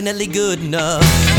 definitely good enough.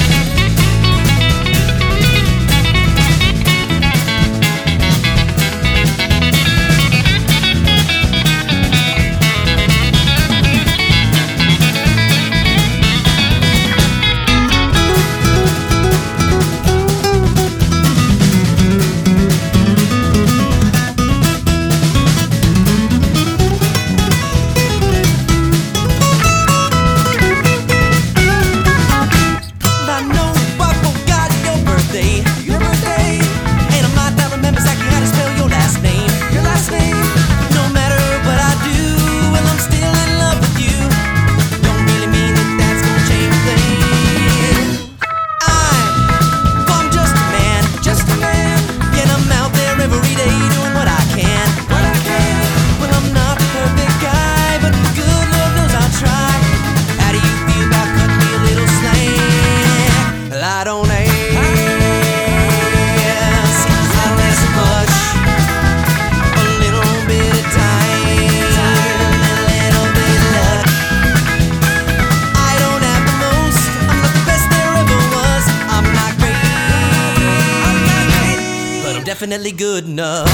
Definitely good enough.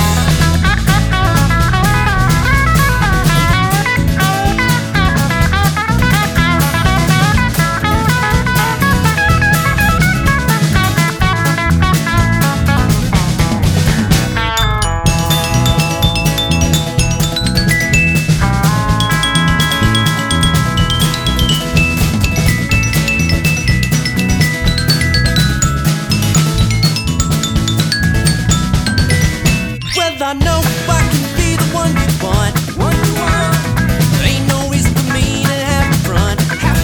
I know I can be the one you want. There ain't no reason for me to have to front.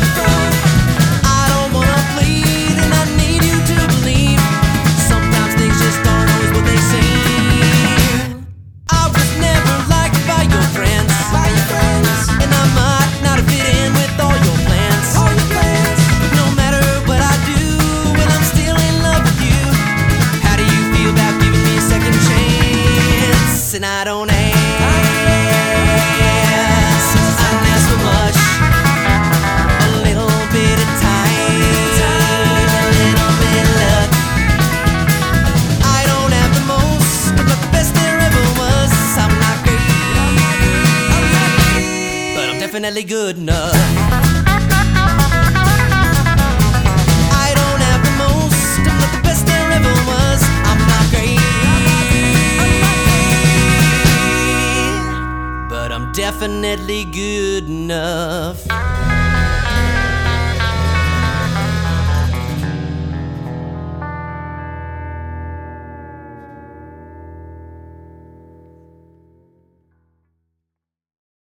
I don't wanna plead, and I need you to believe sometimes things just aren't always what they seem. I was never liked by your friends, and I might not fit in with all your plans. No matter what I do, well, I'm still in love with you. How do you feel about giving me a second chance? And I don't ask for much. A little bit of time, a little bit of luck. I don't have the most, but the best there ever was. I'm not great, but I'm definitely good enough. I don't have the most, but the best there ever was. I'm not great, definitely good enough.